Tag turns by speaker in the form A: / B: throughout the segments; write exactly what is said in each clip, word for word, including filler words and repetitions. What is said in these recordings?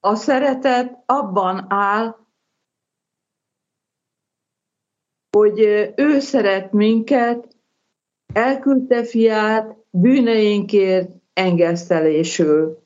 A: A szeretet abban áll, hogy ő szeret minket, elküldte fiát bűneinkért engesztelésül.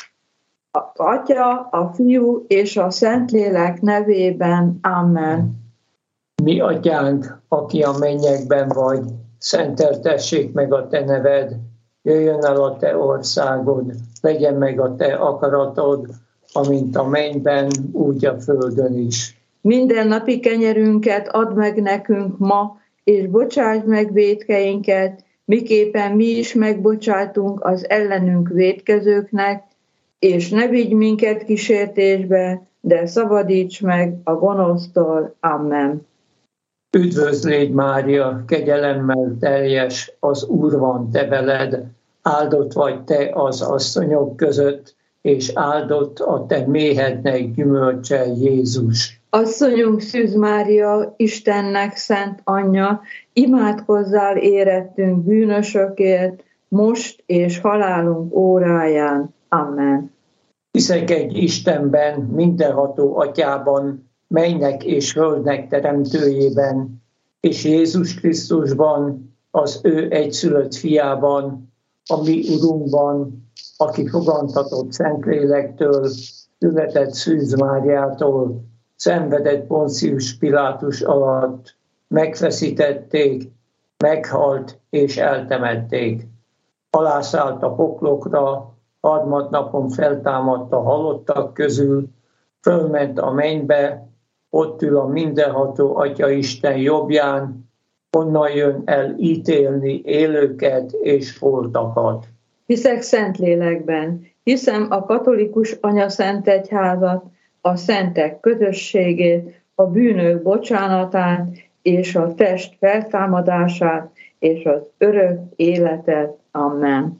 A: Az Atya, a Fiú és a Szentlélek nevében. Amen.
B: Mi atyánk, aki a mennyekben vagy, szenteltessék meg a te neved, jöjjön el a te országod, legyen meg a te akaratod, amint a mennyben, úgy a földön is.
A: Minden napi kenyerünket add meg nekünk ma, és bocsásd meg vétkeinket, miképpen mi is megbocsátunk az ellenünk vétkezőknek, és ne vigy minket kísértésbe, de szabadíts meg a gonosztól. Amen.
B: Üdvözl légy, Mária, kegyelemmel teljes, az Úr van te veled, áldott vagy te az asszonyok között, és áldott a te méhednek gyümölcse, Jézus.
A: Asszonyunk Szűz Mária, Istennek szent anyja, imádkozzál érettünk bűnösökért, most és halálunk óráján. Amen.
B: Hiszek egy Istenben, mindenható Atyában, mennynek és földnek teremtőjében, és Jézus Krisztusban, az ő egyszülött fiában, a mi Urunkban, aki fogantatott Szentlélektől, született Szűz Máriától, szenvedett Poncius Pilátus alatt, megfeszítették, meghalt és eltemették. Alászállt a poklokra, harmadnapon feltámadt a halottak közül, fölment a mennybe, ott ül a mindenható Atya Isten jobbján, onnan jön el ítélni élőket és holtakat.
A: Hiszek Szentlélekben, hiszem a katolikus anyaszentegyházat, a szentek közösségét, a bűnök bocsánatát, és a test feltámadását, és az örök életet. Amen.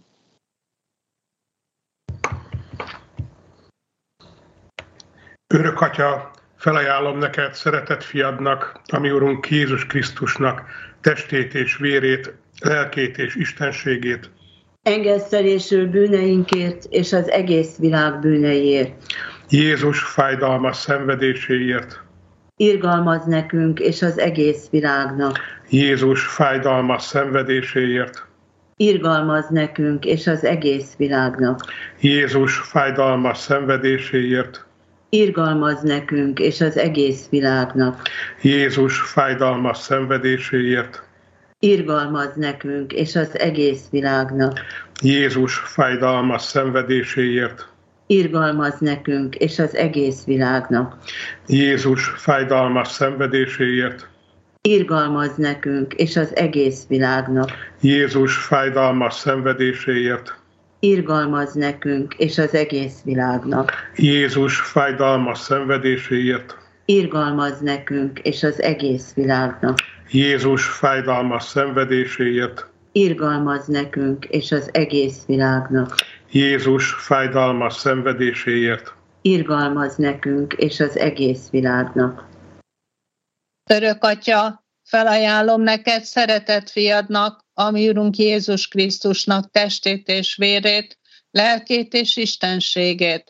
C: Örök Atya, felajánlom neked szeretett fiadnak, a mi Urunk Jézus Krisztusnak testét és vérét, lelkét és istenségét.
D: Engesztelésül bűneinkért és az egész világ bűneiért.
C: Jézus fájdalmas szenvedéséért.
D: Irgalmaz nekünk és az egész világnak.
C: Jézus fájdalmas szenvedéséért.
D: Irgalmaz nekünk és az egész világnak.
C: Jézus fájdalmas szenvedéséért.
D: Irgalmaz nekünk és az egész világnak.
C: Jézus fájdalmas szenvedéséért.
D: Irgalmaz nekünk és az egész világnak.
C: Jézus fájdalmas szenvedéséért.
D: Irgalmaz nekünk és az egész világnak.
C: Jézus fájdalmas szenvedéséért.
D: Irgalmaz nekünk és az egész világnak.
C: Jézus fájdalmas szenvedéséért.
D: Irgalmaz nekünk és az egész világnak.
C: Jézus fájdalmas szenvedéséért.
D: Irgalmaz nekünk és az egész világnak.
C: Jézus fájdalmas szenvedéséért.
D: Irgalmaz nekünk és az egész világnak.
C: Jézus fájdalmas szenvedéséért.
D: Irgalmaz nekünk és az egész világnak.
E: Örök Atya, felajánlom neked szeretett fiadnak, a mi Urunk Jézus Krisztusnak testét és vérét, lelkét és istenségét.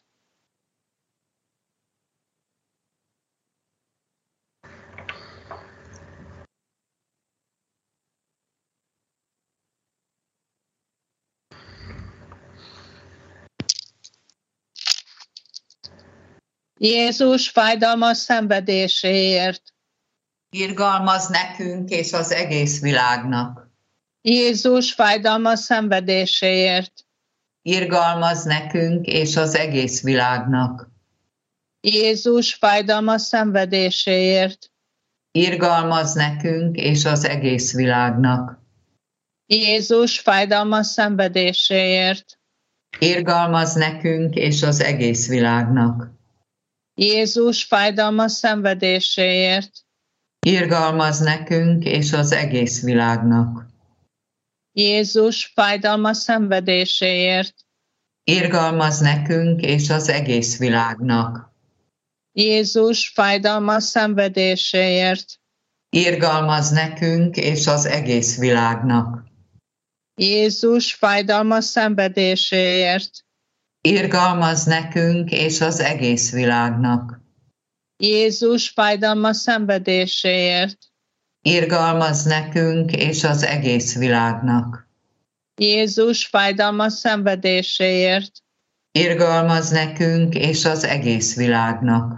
E: Jézus fájdalmas szenvedéséért.
F: Irgalmaz nekünk és az egész világnak.
E: Jézus fájdalmas szenvedéséért.
F: Irgalmaz nekünk és az egész világnak.
E: Jézus fájdalmas szenvedéséért.
F: Irgalmaz nekünk és az egész világnak.
E: Jézus fájdalmas szenvedéséért.
F: Irgalmaz nekünk és az egész világnak.
E: Jézus fájdalmas szenvedéséért.
F: Irgalmaz nekünk és az egész világnak.
E: Jézus fájdalmas szenvedéséért.
F: Irgalmaz nekünk és az egész világnak.
E: Jézus fájdalmas szenvedéséért.
F: Irgalmaz nekünk és az egész világnak.
E: Jézus fájdalmas szenvedéséért.
F: Irgalmaz nekünk és az egész világnak.
E: Jézus fájdalma szenvedéséért.
F: Irgalmaz nekünk és az egész világnak.
E: Jézus fájdalma szenvedéséért.
F: Irgalmaz nekünk és az egész világnak.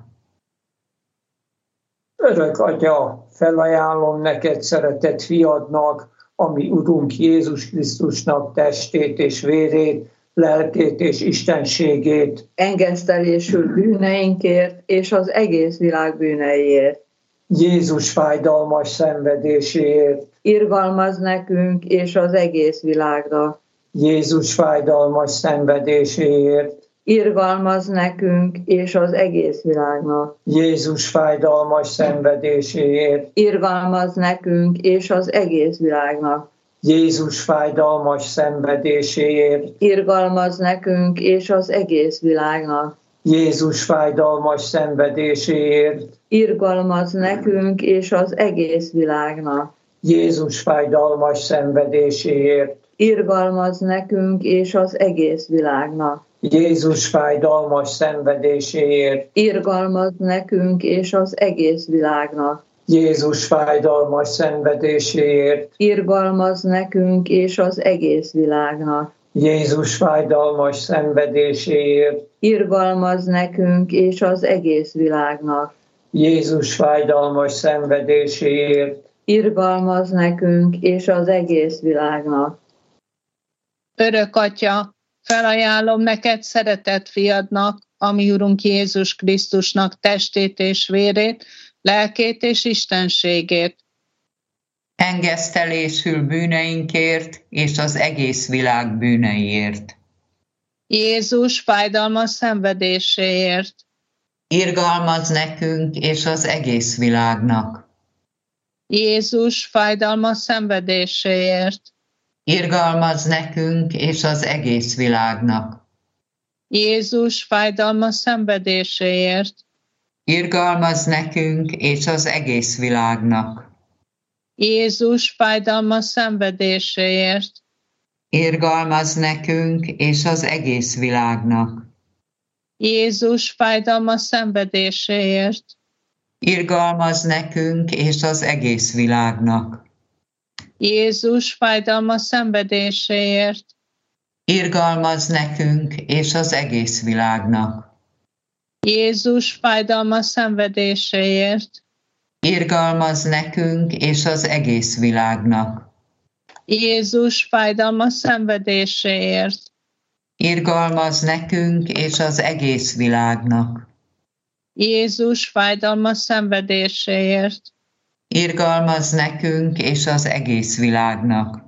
B: Örök Atya, felajánlom neked szeretett fiadnak, ami Urunk Jézus Krisztusnak testét és vérét, lelkét és istenségét.
A: Engesztelésül bűneinkért és az egész világ bűneiért.
B: Jézus fájdalmas szenvedéséért.
A: Irgalmaz nekünk és az egész világnak.
B: Jézus fájdalmas szenvedéséért.
A: Irgalmaz nekünk és az egész világnak.
B: Jézus fájdalmas szenvedéséért.
A: Irgalmaz nekünk és az egész világnak.
B: Jézus fájdalmas szenvedéséért.
A: Irgalmaz nekünk és az egész világnak.
B: Jézus fájdalmas szenvedéséért.
A: Irgalmaz nekünk és az egész világnak.
B: Jézus fájdalmas szenvedéséért.
A: Irgalmaz nekünk és az egész világnak.
B: Jézus fájdalmas szenvedéséért.
A: Irgalmaz nekünk és az egész világnak.
B: Jézus fájdalmas szenvedéséért.
A: Irgalmaz nekünk és az egész világnak.
B: Jézus fájdalmas szenvedéséért.
A: Irgalmaz nekünk és az egész világnak.
B: Jézus fájdalmas szenvedéséért.
A: Irgalmaz nekünk és az egész világnak.
E: Örök Atya, felajánlom neked szeretett fiadnak, ami Urunk Jézus Krisztusnak testét és vérét, lelkét és istenségét.
F: Engesztelésül bűneinkért és az egész világ bűneiért.
E: Jézus fájdalma szenvedéséért.
F: Irgalmaz nekünk és az egész világnak.
E: Jézus fájdalma szenvedéséért.
F: Irgalmaz nekünk és az egész világnak.
E: Jézus fájdalma szenvedéséért.
F: Irgalmaz nekünk és az egész világnak.
E: Jézus fájdalma szenvedéséért.
F: Irgalmaz nekünk és az egész világnak.
E: Jézus fájdalma szenvedéséért.
F: Irgalmaz nekünk és az egész világnak.
E: Jézus fájdalma szenvedéséért.
F: Irgalmaz nekünk és az egész világnak.
E: Jézus fájdalma szenvedéséért.
F: Irgalmaz nekünk és az egész világnak.
E: Jézus fájdalma szenvedéséért.
F: Irgalmaz nekünk és az egész világnak.
E: Jézus fájdalma szenvedéséért.
F: Irgalmaz nekünk és az egész világnak.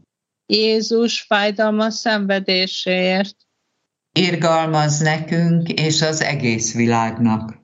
E: Jézus fájdalma szenvedéséért.
F: Irgalmaz nekünk és az egész világnak.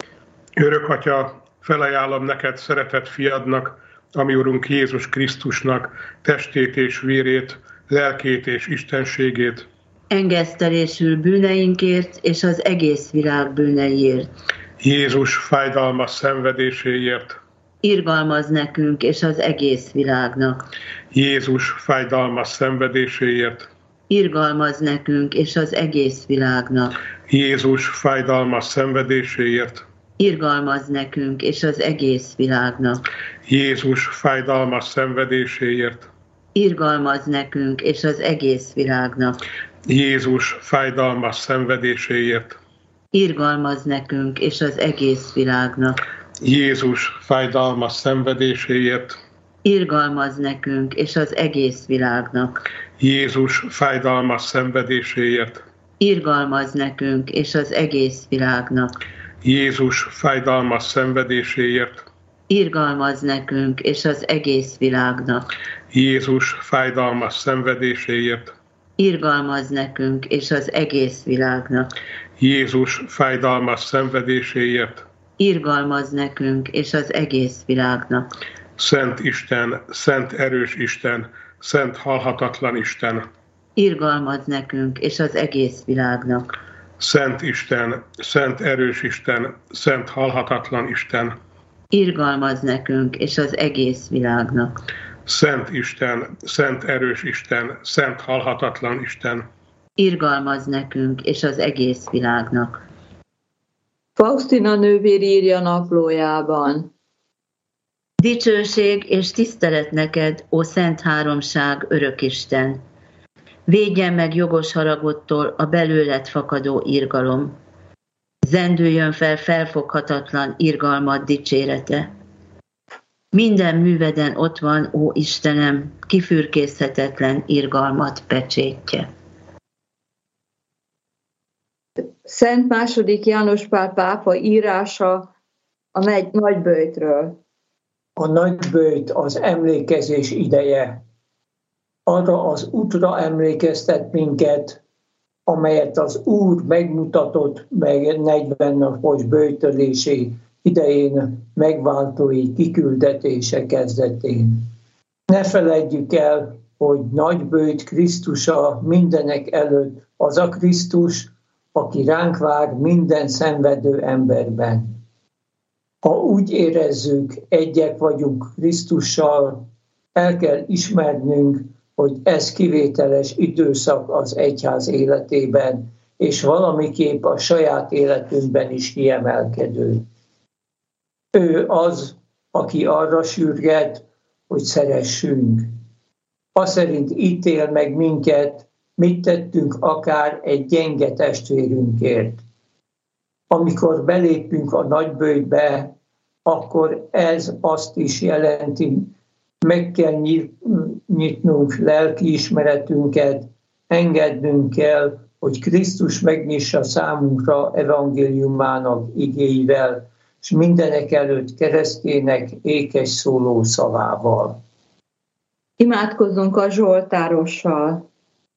C: Örök Atya, felajánlom neked szeretett fiadnak, ami Urunk Jézus Krisztusnak testét és vérét, lelkét és istenségét.
D: Engesztelésül bűneinkért és az egész világ bűneiért.
C: Jézus fájdalmas szenvedéséért.
D: Irgalmaz nekünk és az egész világnak.
C: Jézus fájdalmas szenvedéséért.
D: Irgalmaz nekünk és az egész világnak.
C: Jézus fájdalmas szenvedéséért.
D: Irgalmaz nekünk és az egész világnak.
C: Jézus fájdalmas szenvedéséért.
D: Irgalmaz nekünk és az egész világnak.
C: Jézus fájdalmas szenvedéséért.
D: Irgalmaz nekünk és az egész világnak.
C: Jézus fájdalmas szenvedéséért.
D: Irgalmaz nekünk és az egész világnak.
C: Jézus fájdalmas szenvedéséért.
D: Irgalmaz nekünk és az egész világnak.
C: Jézus fájdalmas szenvedéséért.
D: Irgalmaz nekünk és az egész világnak.
C: Jézus fájdalmas szenvedéséért.
D: Irgalmaz nekünk és az egész világnak.
C: Jézus fájdalmas szenvedéséért.
D: Irgalmaz nekünk és az egész világnak.
C: Szent Isten, szent erős Isten, szent halhatatlan Isten.
D: Irgalmaz nekünk és az egész világnak.
C: Szent Isten, szent erős Isten, szent halhatatlan Isten.
D: Irgalmaz nekünk és az egész világnak.
C: Szent Isten, szent erős Isten, szent halhatatlan Isten.
D: irgalmaz nekünk és az egész világnak.
A: Faustina nővér írja naplójában.
D: Dicsőség és tisztelet neked, ó Szent Háromság, Örökisten! Védjen meg jogos haragodtól a belőled fakadó irgalom. Zendüljön fel felfoghatatlan irgalmad dicsérete. Minden műveden ott van, ó Istenem, kifürkészhetetlen irgalmat pecsétje.
A: Szent második János Pál pápa írása a nagyböjtről.
B: A nagyböjt az emlékezés ideje. Arra az útra emlékeztet minket, amelyet az Úr megmutatott meg negyven napos böjtölési idején megváltói kiküldetése kezdetén. Ne feledjük el, hogy nagyböjt Krisztusa mindenek előtt az a Krisztus, aki ránk vár minden szenvedő emberben. Ha úgy érezzük, egyek vagyunk Krisztussal, el kell ismernünk, hogy ez kivételes időszak az egyház életében, és valamiképp a saját életünkben is kiemelkedő. Ő az, aki arra sürget, hogy szeressünk. Az szerint ítél meg minket, mit tettünk akár egy gyenge testvérünkért. Amikor belépünk a nagyböjtbe, akkor ez azt is jelenti, meg kell nyitnunk lelkiismeretünket, engednünk kell, hogy Krisztus megnyissa számunkra evangéliumának igéivel, és mindenek előtt keresztjének ékes szóló szavával.
A: Imádkozzunk a zsoltárossal.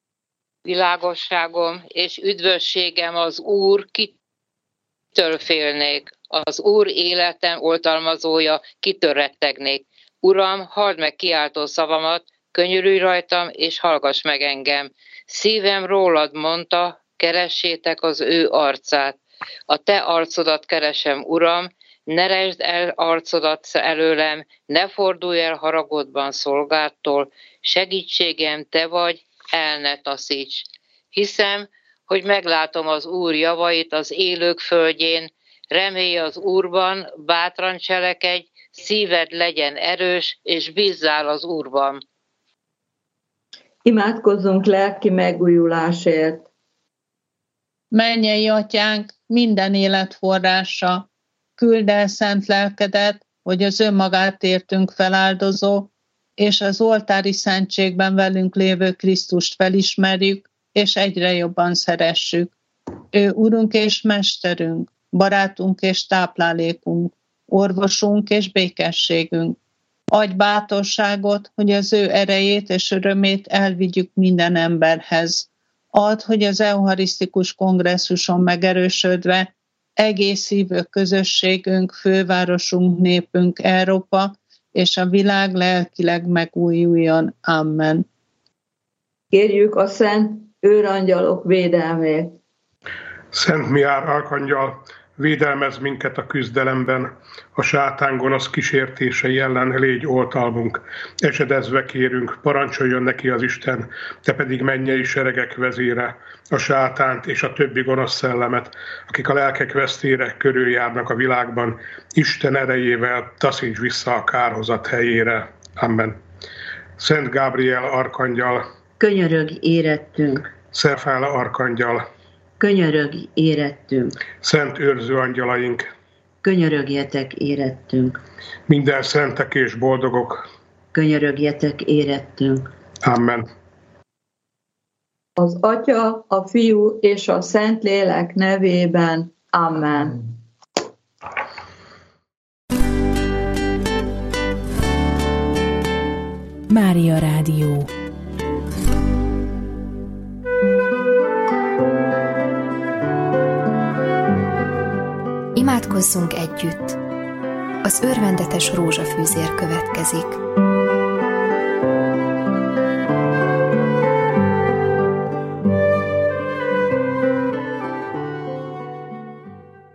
E: Világosságom és üdvösségem az Úr, kitől félnék. Az Úr életem oltalmazója, kitől rettegnék. Uram, halld meg kiáltó szavamat, könyörülj rajtam, és hallgass meg engem. Szívem rólad mondta, keressétek az ő arcát. A te arcodat keresem, Uram, ne resd el arcodat előlem, ne fordulj el haragodban szolgáltól, segítségem te vagy, el ne taszíts. Hiszem, hogy meglátom az Úr javait az élők földjén, remélj az Úrban, bátran cselekedj, szíved legyen erős, és bízzál az Úrban.
A: Imádkozzunk lelki megújulásért.
E: Mennyei Atyánk, minden élet forrása, küldd el szent lelkedet, hogy az önmagát értünk feláldozó, és az oltári szentségben velünk lévő Krisztust felismerjük, és egyre jobban szeressük. Ő Urunk és Mesterünk, barátunk és táplálékunk, orvosunk és békességünk. Adj bátorságot, hogy az ő erejét és örömét elvigyük minden emberhez. Add, hogy az eucharisztikus kongresszuson megerősödve egész hívő közösségünk, fővárosunk, népünk, Európa és a világ lelkileg megújuljon. Amen.
A: Kérjük a szent őrangyalok védelmét.
C: Szent Miár arkangyal, védelmez minket a küzdelemben, a sátán gonosz kísértései ellen légy oltalmunk. Esedezve kérünk, parancsoljon neki az Isten, te pedig mennyei seregek vezére, a sátánt és a többi gonosz szellemet, akik a lelkek vesztére körüljárnak a világban, Isten erejével taszíts vissza a kárhozat helyére. Amen. Szent Gábriel arkangyal,
D: könyörög érettünk.
C: Szent Ráfael arkangyal,
D: könyörög érettünk.
C: Szent őrző angyalaink,
D: könyörögjetek érettünk.
C: minden szentek és boldogok,
D: könyörögjetek érettünk.
C: Amen.
A: Az Atya, a Fiú és a Szentlélek nevében. Amen.
G: Mária Rádió. Imádkozzunk együtt. Az örvendetes rózsafűzér következik.